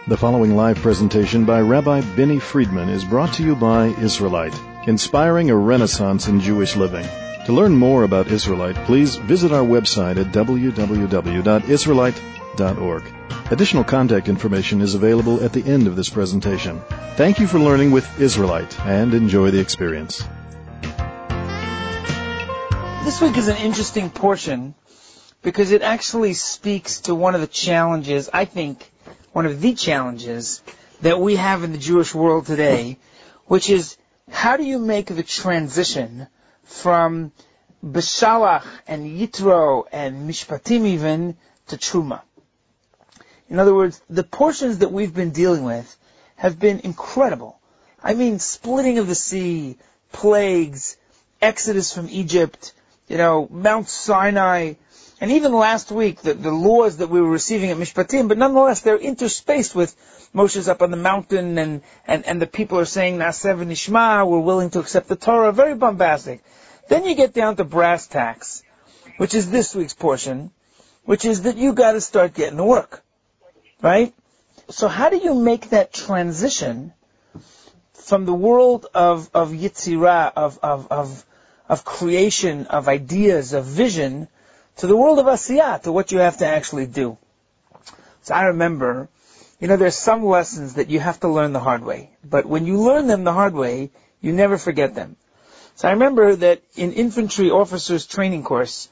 The following live presentation by Rabbi Benny Friedman is brought to you by Israelite, inspiring a renaissance in Jewish living. To learn more about Israelite, please visit our website at www.israelite.org. Additional contact information is available at the end of this presentation. Thank you for learning with Israelite, and enjoy the experience. This week is an interesting portion because it actually speaks to one of the challenges, I think, one of the challenges that we have in the Jewish world today, which is how do you make the transition from Beshalach and Yitro and Mishpatim even to Truma? In other words, the portions that we've been dealing with have been incredible. I mean, splitting of the sea, plagues, Exodus from Egypt, Mount Sinai, and even last week, the laws that we were receiving at Mishpatim, but nonetheless, they're interspaced with Moshe's up on the mountain, and the people are saying, Na'aseh v'nishma, we're willing to accept the Torah, very bombastic. Then you get down to brass tacks, which is this week's portion, which is that you gotta start getting to work. Right? So how do you make that transition from the world of Yitzirah, of creation, of ideas, of vision, to the world of Asiyah, to what you have to actually do? So I remember, there's some lessons that you have to learn the hard way. But when you learn them the hard way, you never forget them. So I remember that in infantry officers training course,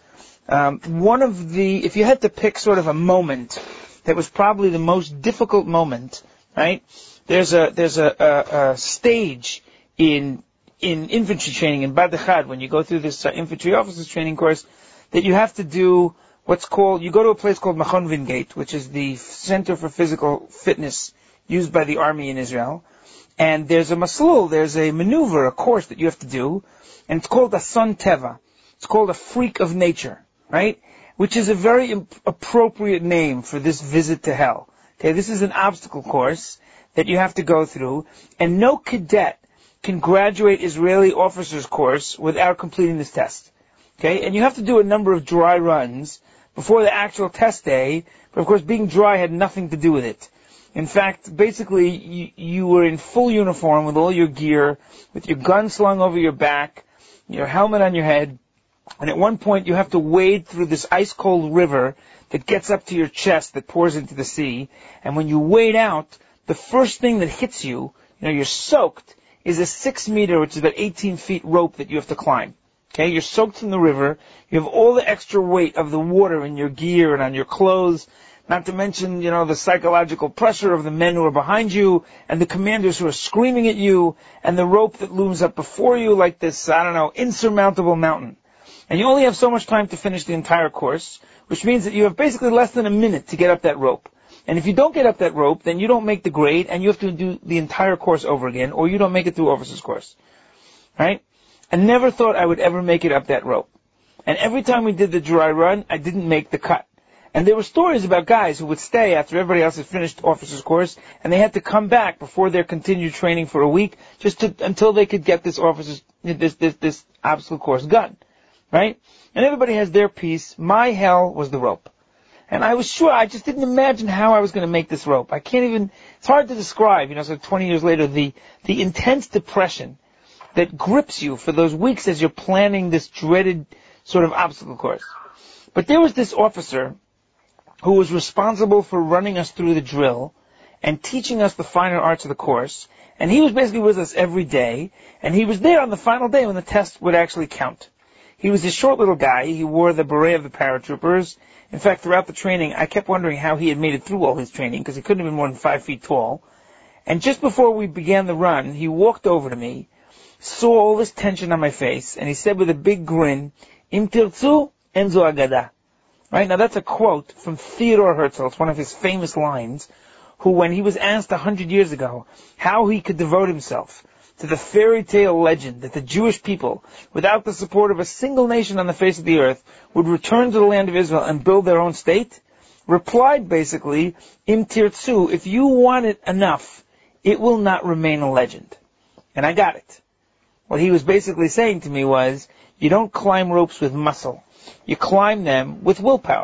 if you had to pick sort of a moment that was probably the most difficult moment, right? There's a stage in infantry training in Bahad Echad when you go through this infantry officers training course that you have to do you go to a place called Machon Vingate, which is the Center for Physical Fitness used by the army in Israel. And there's a maslul, there's a maneuver, a course that you have to do, and it's called Ason Teva. It's called a freak of nature, right? Which is a very appropriate name for this visit to hell. Okay, this is an obstacle course that you have to go through, and no cadet can graduate Israeli officers course without completing this test. Okay, and you have to do a number of dry runs before the actual test day, but of course being dry had nothing to do with it. In fact, basically, you were in full uniform with all your gear, with your gun slung over your back, your helmet on your head, and at one point you have to wade through this ice-cold river that gets up to your chest that pours into the sea, and when you wade out, the first thing that hits you, you're soaked, is a 6-meter, which is about 18 feet rope that you have to climb. Okay, you're soaked in the river, you have all the extra weight of the water in your gear and on your clothes, not to mention, the psychological pressure of the men who are behind you, and the commanders who are screaming at you, and the rope that looms up before you like this, insurmountable mountain. And you only have so much time to finish the entire course, which means that you have basically less than a minute to get up that rope. And if you don't get up that rope, then you don't make the grade, and you have to do the entire course over again, or you don't make it through officer's course. Right? I never thought I would ever make it up that rope. And every time we did the dry run, I didn't make the cut. And there were stories about guys who would stay after everybody else had finished officer's course, and they had to come back before their continued training for a week, until they could get this obstacle course done. Right? And everybody has their piece. My hell was the rope. And I was sure, I just didn't imagine how I was going to make this rope. It's hard to describe, so 20 years later, the intense depression that grips you for those weeks as you're planning this dreaded sort of obstacle course. But there was this officer who was responsible for running us through the drill and teaching us the finer arts of the course, and he was basically with us every day, and he was there on the final day when the test would actually count. He was this short little guy. He wore the beret of the paratroopers. In fact, throughout the training, I kept wondering how he had made it through all his training, because he couldn't have been more than 5 feet tall. And just before we began the run, he walked over to me, saw all this tension on my face, and he said with a big grin, Im tirtzu, enzo agada. Right? Now that's a quote from Theodor Herzl. It's one of his famous lines, who when he was asked 100 years ago how he could devote himself to the fairy tale legend that the Jewish people, without the support of a single nation on the face of the earth, would return to the land of Israel and build their own state, replied basically, Im tirtzu, if you want it enough, it will not remain a legend. And I got it. What he was basically saying to me was, you don't climb ropes with muscle. You climb them with willpower.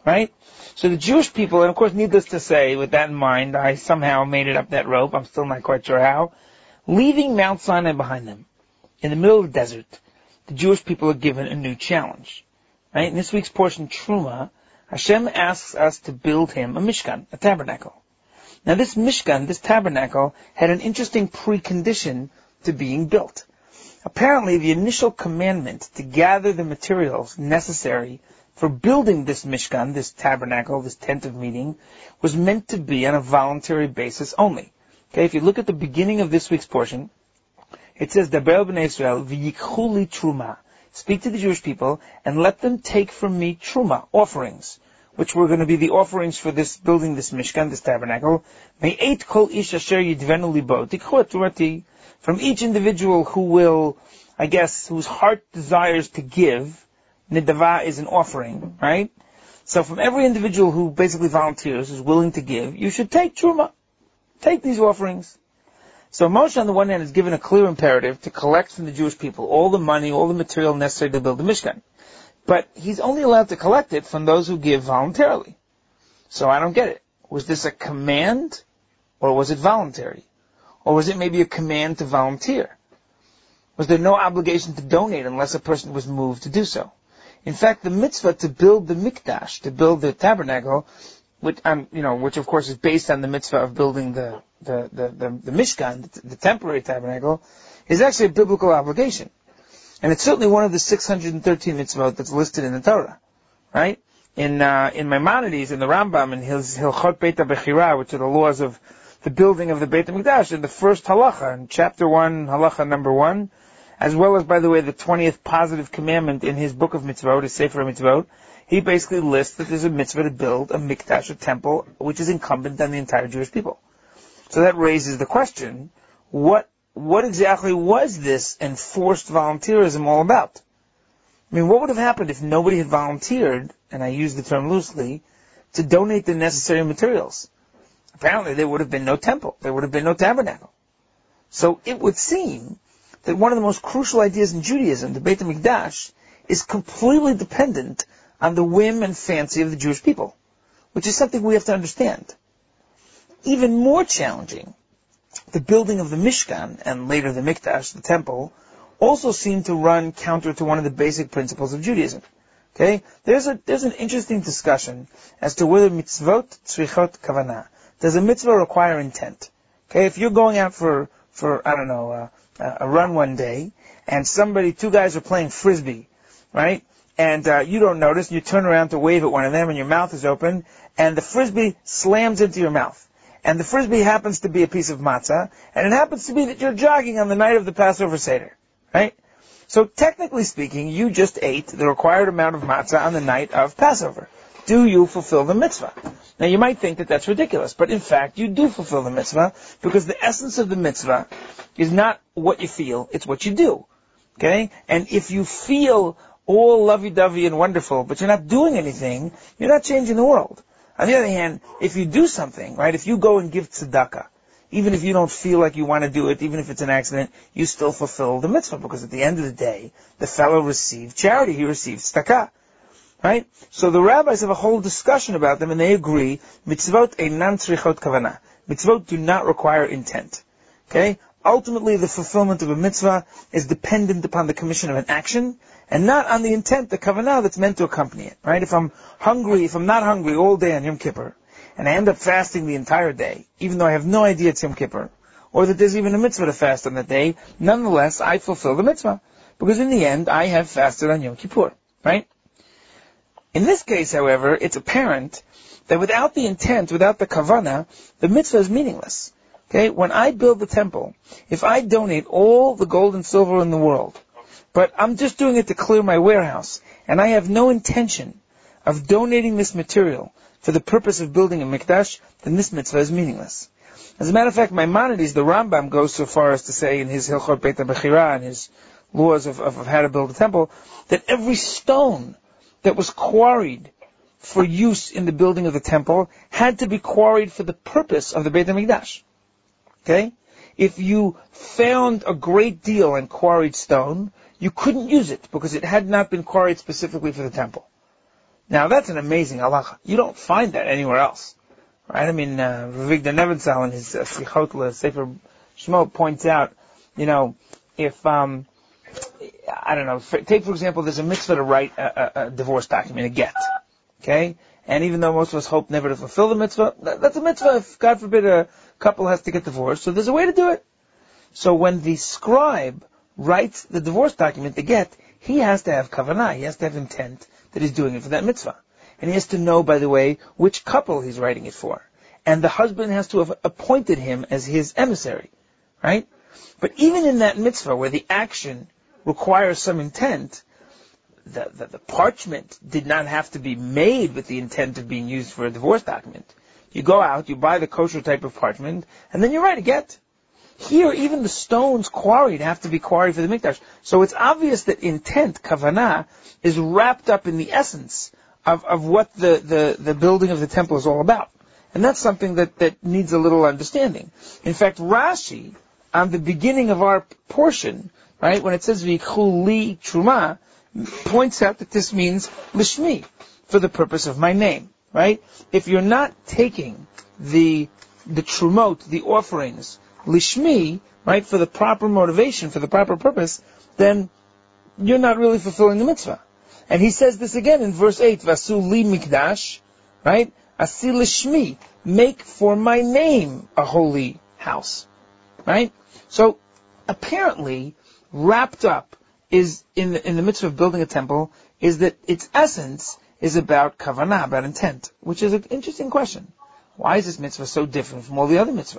right? So the Jewish people, and of course needless to say, with that in mind, I somehow made it up that rope, I'm still not quite sure how, leaving Mount Sinai behind them, in the middle of the desert, the Jewish people are given a new challenge. Right? In this week's portion, Truma, Hashem asks us to build him a Mishkan, a tabernacle. Now this Mishkan, this tabernacle, had an interesting precondition to being built. Apparently, the initial commandment to gather the materials necessary for building this Mishkan, this tabernacle, this tent of meeting, was meant to be on a voluntary basis only. Okay, if you look at the beginning of this week's portion, it says, Daber b'nei Israel v'yikhu li truma. Speak to the Jewish people and let them take from me truma, offerings, which were going to be the offerings for this building, this Mishkan, this tabernacle. Me'et kol ish asher yidvenu libo tikhu et turati. From each individual who will, I guess, whose heart desires to give, nidava is an offering, right? So from every individual who basically volunteers, is willing to give, you should take truma. Take these offerings. So Moshe, on the one hand, is given a clear imperative to collect from the Jewish people all the money, all the material necessary to build the Mishkan. But he's only allowed to collect it from those who give voluntarily. So I don't get it. Was this a command, or was it voluntary? Or was it maybe a command to volunteer? Was there no obligation to donate unless a person was moved to do so? In fact, the mitzvah to build the mikdash, to build the tabernacle, which of course is based on the mitzvah of building the Mishkan, the temporary tabernacle, is actually a biblical obligation. And it's certainly one of the 613 mitzvot that's listed in the Torah, right? In Maimonides, in the Rambam, in his Hilchot Beit HaBechira, which are the laws of the building of the Beit HaMikdash, in the first halacha, in chapter 1, halacha number 1, as well as, by the way, the 20th positive commandment in his book of mitzvot, his Sefer mitzvot, he basically lists that there's a mitzvah to build a mikdash, a temple, which is incumbent on the entire Jewish people. So that raises the question, what exactly was this enforced volunteerism all about? I mean, what would have happened if nobody had volunteered, and I use the term loosely, to donate the necessary materials? Apparently there would have been no temple. There would have been no tabernacle. So it would seem that one of the most crucial ideas in Judaism, the Beit HaMikdash, is completely dependent on the whim and fancy of the Jewish people, which is something we have to understand. Even more challenging, the building of the Mishkan, and later the Mikdash, the temple, also seemed to run counter to one of the basic principles of Judaism. Okay? There's an interesting discussion as to whether mitzvot tzrichot kavanah. Does a mitzvah require intent? Okay, if you're going out for a run one day, and two guys are playing frisbee, right? And you don't notice, and you turn around to wave at one of them, and your mouth is open, and the frisbee slams into your mouth. And the frisbee happens to be a piece of matzah, and it happens to be that you're jogging on the night of the Passover Seder, right? So technically speaking, you just ate the required amount of matzah on the night of Passover. Do you fulfill the mitzvah? Now you might think that that's ridiculous, but in fact you do fulfill the mitzvah, because the essence of the mitzvah is not what you feel, it's what you do. Okay? And if you feel all lovey-dovey and wonderful, but you're not doing anything, you're not changing the world. On the other hand, if you do something, right, if you go and give tzedakah, even if you don't feel like you want to do it, even if it's an accident, you still fulfill the mitzvah, because at the end of the day, the fellow received charity, he received tzedakah. Right? So the rabbis have a whole discussion about them, and they agree, mitzvot einan tzrichot kavanah. Mitzvot do not require intent. Okay? Ultimately, the fulfillment of a mitzvah is dependent upon the commission of an action, and not on the intent, the kavanah that's meant to accompany it. Right? If I'm not hungry all day on Yom Kippur, and I end up fasting the entire day, even though I have no idea it's Yom Kippur, or that there's even a mitzvah to fast on that day, nonetheless, I fulfill the mitzvah. Because in the end, I have fasted on Yom Kippur. Right? In this case, however, it's apparent that without the intent, without the kavanah, the mitzvah is meaningless. Okay? When I build the temple, if I donate all the gold and silver in the world, but I'm just doing it to clear my warehouse, and I have no intention of donating this material for the purpose of building a mikdash, then this mitzvah is meaningless. As a matter of fact, Maimonides, the Rambam, goes so far as to say in his Hilchot Beit HaBechira and his laws of how to build a temple, that every stone that was quarried for use in the building of the temple had to be quarried for the purpose of the Beit HaMikdash. Okay? If you found a great deal in quarried stone, you couldn't use it because it had not been quarried specifically for the temple. Now that's an amazing halacha. You don't find that anywhere else. Right? I mean, Rav Avigdor Nebenzahl in his Sichot Sefer Shemot points out, if, I don't know, take for example, there's a mitzvah to write a divorce document, a get. Okay? And even though most of us hope never to fulfill the mitzvah, that's a mitzvah if, God forbid, a couple has to get divorced. So there's a way to do it. So when the scribe writes the divorce document, the get, he has to have kavanah, he has to have intent that he's doing it for that mitzvah. And he has to know, by the way, which couple he's writing it for. And the husband has to have appointed him as his emissary. Right? But even in that mitzvah where the action requires some intent, the parchment did not have to be made with the intent of being used for a divorce document. You go out, you buy the kosher type of parchment, and then you write a get. Here, even the stones quarried have to be quarried for the mikdash. So it's obvious that intent, kavanah, is wrapped up in the essence of what the building of the temple is all about. And that's something that needs a little understanding. In fact, Rashi, on the beginning of our portion, right, when it says v'yikchu li truma, points out that this means lishmi, for the purpose of my name, right? If you're not taking the trumot, the offerings, lishmi, right, for the proper motivation, for the proper purpose, then you're not really fulfilling the mitzvah. And he says this again in verse 8, Vasu li mikdash, right? Asi lishmi, make for my name a holy house, right? So, apparently, wrapped up is in the mitzvah of building a temple, is that its essence is about kavanah, about intent, which is an interesting question. Why is this mitzvah so different from all the other mitzvah?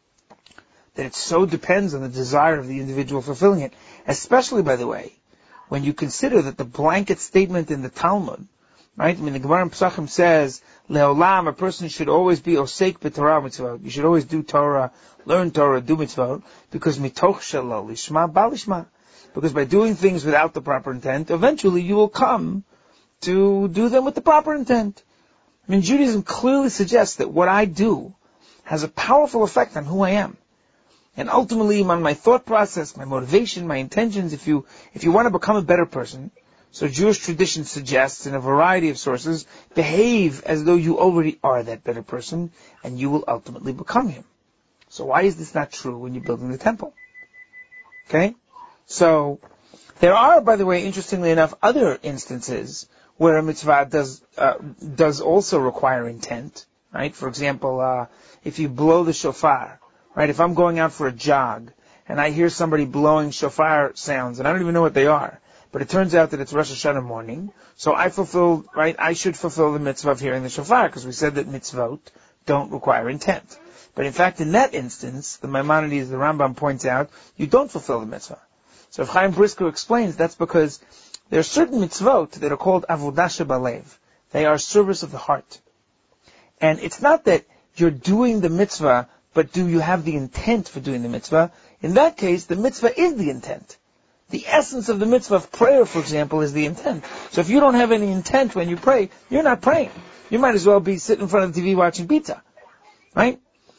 That it so depends on the desire of the individual fulfilling it, especially, by the way, when you consider that the blanket statement in the Talmud, right? I mean, the Gemara in Pesachim says, Leolam, a person should always be osek b'Torah mitzvot. You should always do Torah, learn Torah, do mitzvot, because mitoch shelo lishma balishma. Because by doing things without the proper intent, eventually you will come to do them with the proper intent. I mean, Judaism clearly suggests that what I do has a powerful effect on who I am. And ultimately on my thought process, my motivation, my intentions. If you want to become a better person, so Jewish tradition suggests in a variety of sources, behave as though you already are that better person, and you will ultimately become him. So why is this not true when you're building the temple? Okay? So, there are, by the way, interestingly enough, other instances where a mitzvah does also require intent, right? For example, if you blow the shofar, right? If I'm going out for a jog, and I hear somebody blowing shofar sounds, and I don't even know what they are, but it turns out that it's Rosh Hashanah morning, so I should fulfill the mitzvah of hearing the shofar, because we said that mitzvot don't require intent. But in fact, in that instance, the Maimonides, the Rambam points out, you don't fulfill the mitzvah. So if Chaim Brisker explains, that's because there are certain mitzvot that are called avodah shebalev. They are service of the heart. And it's not that you're doing the mitzvah, but do you have the intent for doing the mitzvah? In that case, the mitzvah is the intent. The essence of the mitzvah of prayer, for example, is the intent. So if you don't have any intent when you pray, you're not praying. You might as well be sitting in front of the TV watching pizza. Right?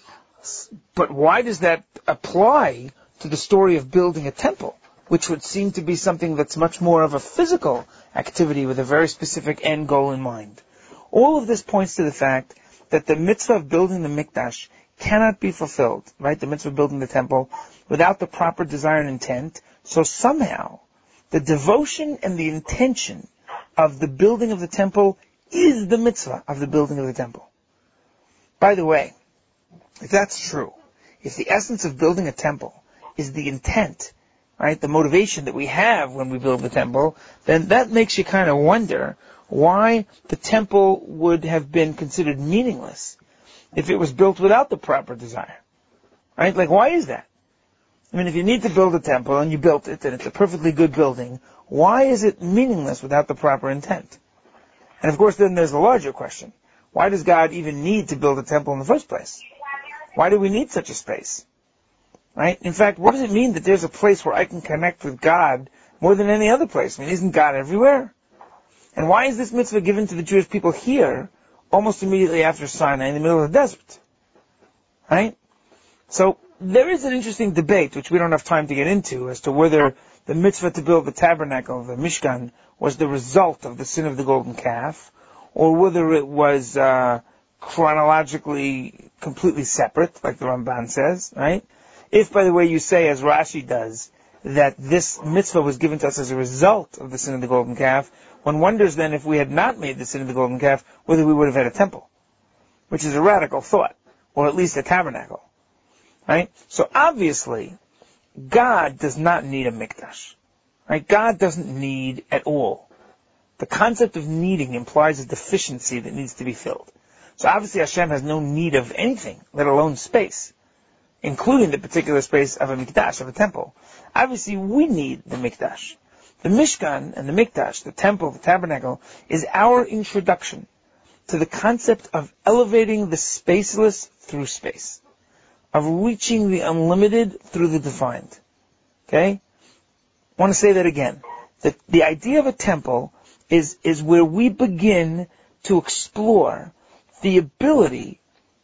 But why does that apply to the story of building a temple, which would seem to be something that's much more of a physical activity with a very specific end goal in mind? All of this points to the fact that the mitzvah of building the mikdash cannot be fulfilled, right? The mitzvah of building the temple, without the proper desire and intent. So somehow, the devotion and the intention of the building of the temple is the mitzvah of the building of the temple. By the way, if that's true, if the essence of building a temple is the intent, right, the motivation that we have when we build the temple, then that makes you kind of wonder why the temple would have been considered meaningless if it was built without the proper desire. Right? Like, why is that? I mean, if you need to build a temple and you built it and it's a perfectly good building, why is it meaningless without the proper intent? And of course, then there's a larger question. Why does God even need to build a temple in the first place? Why do we need such a space? Right? In fact, what does it mean that there's a place where I can connect with God more than any other place? I mean, isn't God everywhere? And why is this mitzvah given to the Jewish people here, almost immediately after Sinai, in the middle of the desert? Right? So, there is an interesting debate, which we don't have time to get into, as to whether the mitzvah to build the tabernacle, the Mishkan, was the result of the sin of the golden calf, or whether it was chronologically completely separate, like the Ramban says, right? If, by the way, you say, as Rashi does, that this mitzvah was given to us as a result of the sin of the golden calf, one wonders then if we had not made the sin of the golden calf, whether we would have had a temple, which is a radical thought, or at least a tabernacle, right? So obviously, God does not need a mikdash, right? God doesn't need at all. The concept of needing implies a deficiency that needs to be filled. So obviously Hashem has no need of anything, let alone space, including the particular space of a mikdash, of a temple. Obviously we need the mikdash. The Mishkan and the mikdash, the temple, the tabernacle, is our introduction to the concept of elevating the spaceless through space, of reaching the unlimited through the defined. Okay? I want to say that again. The idea of a temple is where we begin to explore the ability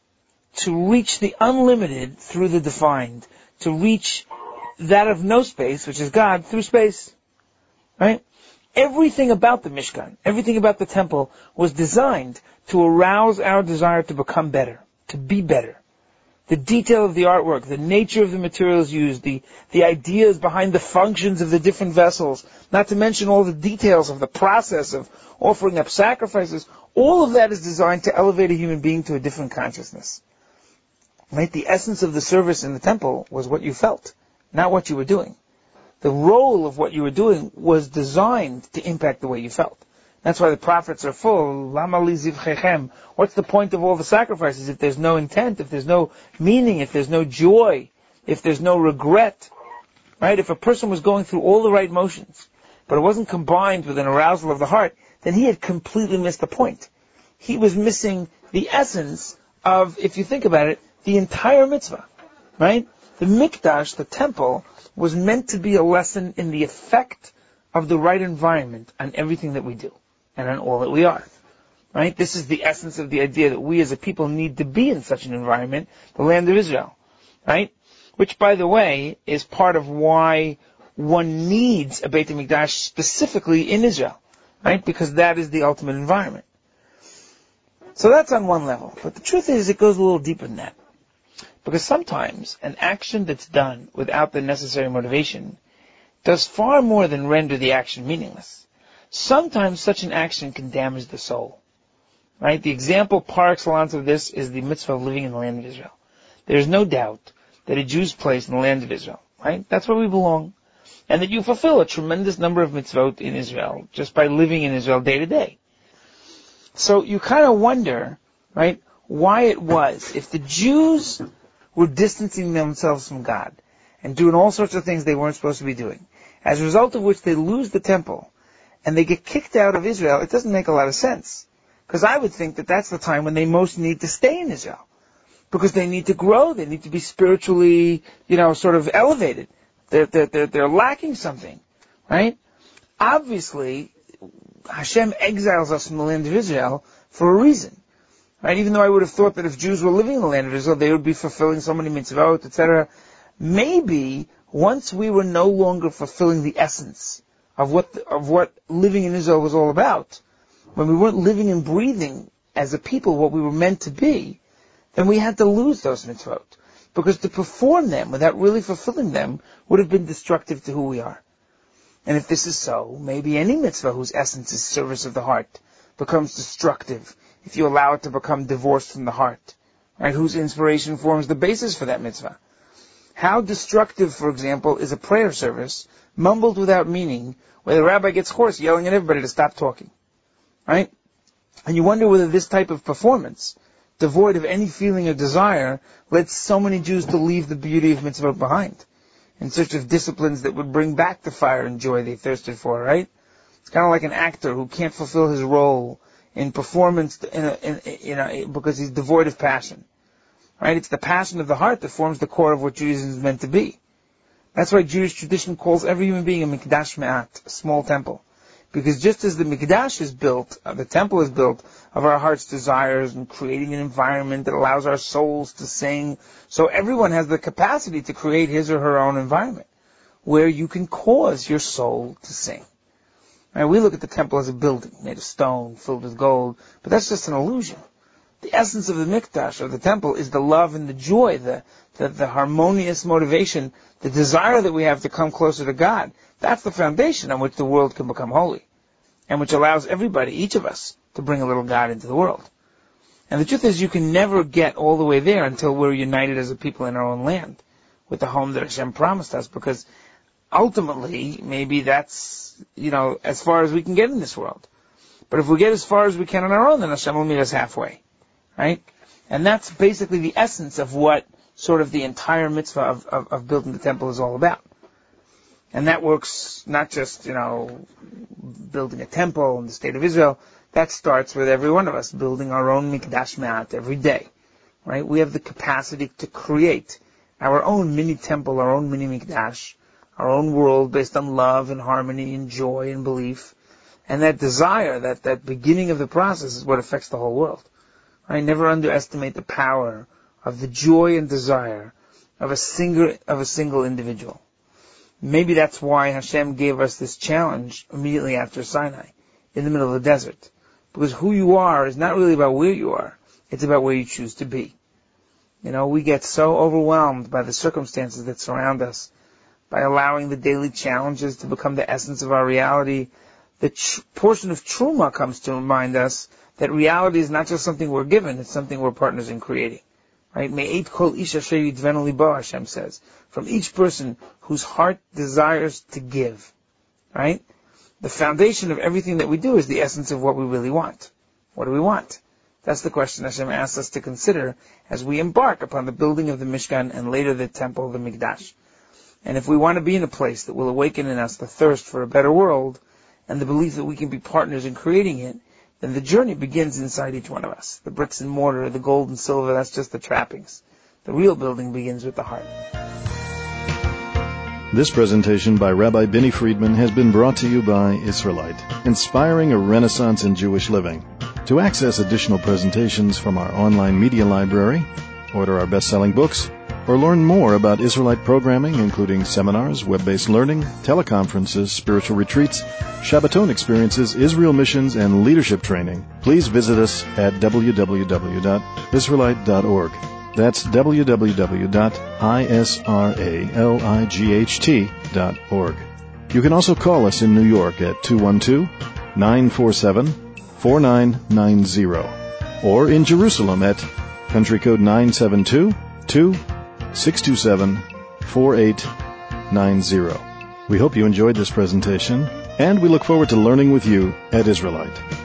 to reach the unlimited through the defined, to reach that of no space, which is God, through space. Right? Everything about the Mishkan, everything about the temple was designed to arouse our desire to become better, to be better. The detail of the artwork, the nature of the materials used, the ideas behind the functions of the different vessels, not to mention all the details of the process of offering up sacrifices, all of that is designed to elevate a human being to a different consciousness. Right? The essence of the service in the temple was what you felt, not what you were doing. The role of what you were doing was designed to impact the way you felt. That's why the prophets are full. Lama li zivchechem. What's the point of all the sacrifices if there's no intent, if there's no meaning, if there's no joy, if there's no regret? Right? If a person was going through all the right motions, but it wasn't combined with an arousal of the heart, then he had completely missed the point. He was missing the essence of, if you think about it, the entire mitzvah. Right? The mikdash, the temple, was meant to be a lesson in the effect of the right environment on everything that we do and on all that we are. Right? This is the essence of the idea that we as a people need to be in such an environment, the land of Israel. Right? Which, by the way, is part of why one needs a Beit HaMikdash specifically in Israel. Right? Because that is the ultimate environment. So that's on one level. But the truth is, it goes a little deeper than that. Because sometimes an action that's done without the necessary motivation does far more than render the action meaningless. Sometimes such an action can damage the soul. Right? The example par excellence of this is the mitzvah of living in the land of Israel. There is no doubt that a Jew's place in the land of Israel, right? That's where we belong. And that you fulfill a tremendous number of mitzvot in Israel just by living in Israel day to day. So you kind of wonder, right, why it was, if the Jews were distancing themselves from God and doing all sorts of things they weren't supposed to be doing, as a result of which they lose the temple and they get kicked out of Israel, it doesn't make a lot of sense. Because I would think that that's the time when they most need to stay in Israel. Because they need to grow, they need to be spiritually, sort of elevated. They're lacking something, right? Obviously, Hashem exiles us from the land of Israel for a reason. Right? Even though I would have thought that if Jews were living in the land of Israel, they would be fulfilling so many mitzvot, etc. Maybe once we were no longer fulfilling the essence of what living in Israel was all about, when we weren't living and breathing as a people what we were meant to be, then we had to lose those mitzvot. Because to perform them without really fulfilling them would have been destructive to who we are. And if this is so, maybe any mitzvah whose essence is service of the heart becomes destructive if you allow it to become divorced from the heart, right? Whose inspiration forms the basis for that mitzvah. How destructive, for example, is a prayer service mumbled without meaning, where the rabbi gets hoarse yelling at everybody to stop talking, right? And you wonder whether this type of performance, devoid of any feeling or desire, led so many Jews to leave the beauty of mitzvot behind, in search of disciplines that would bring back the fire and joy they thirsted for, right? It's kind of like an actor who can't fulfill his role in performance because he's devoid of passion. Right? It's the passion of the heart that forms the core of what Judaism is meant to be. That's why Jewish tradition calls every human being a mikdash me'at, a small temple. Because just as the mikdash is built, the temple is built of our heart's desires and creating an environment that allows our souls to sing, so everyone has the capacity to create his or her own environment where you can cause your soul to sing. Right? We look at the temple as a building made of stone, filled with gold, but that's just an illusion. The essence of the mikdash, or the temple, is the love and the joy, the harmonious motivation, the desire that we have to come closer to God. That's the foundation on which the world can become holy, and which allows everybody, each of us, to bring a little God into the world. And the truth is, you can never get all the way there until we're united as a people in our own land, with the home that Hashem promised us, because ultimately, maybe that's, as far as we can get in this world. But if we get as far as we can on our own, then Hashem will meet us halfway. Right? And that's basically the essence of what sort of the entire mitzvah of building the temple is all about. And that works not just, building a temple in the state of Israel. That starts with every one of us building our own mikdash me'at every day. Right? We have the capacity to create our own mini temple, our own mini mikdash, our own world based on love and harmony and joy and belief. And that desire, that beginning of the process is what affects the whole world. I never underestimate the power of the joy and desire of a single individual. Maybe that's why Hashem gave us this challenge immediately after Sinai, in the middle of the desert. Because who you are is not really about where you are, it's about where you choose to be. We get so overwhelmed by the circumstances that surround us, by allowing the daily challenges to become the essence of our reality. The portion of Truma comes to remind us that reality is not just something we're given, it's something we're partners in creating. Right? Me'et kol ish asher yidvenu libo, Hashem says. From each person whose heart desires to give. Right? The foundation of everything that we do is the essence of what we really want. What do we want? That's the question Hashem asks us to consider as we embark upon the building of the Mishkan and later the temple, the Mikdash. And if we want to be in a place that will awaken in us the thirst for a better world and the belief that we can be partners in creating it, then the journey begins inside each one of us. The bricks and mortar, the gold and silver, that's just the trappings. The real building begins with the heart. This presentation by Rabbi Binny Friedman has been brought to you by Israelite, inspiring a renaissance in Jewish living. To access additional presentations from our online media library, order our best-selling books, or learn more about Israelite programming, including seminars, web-based learning, teleconferences, spiritual retreats, Shabbaton experiences, Israel missions, and leadership training, please visit us at www.israelite.org. That's www.israelight.org. You can also call us in New York at 212-947-4990, or in Jerusalem at country code 972-627-4890. We hope you enjoyed this presentation, and we look forward to learning with you at Israelite.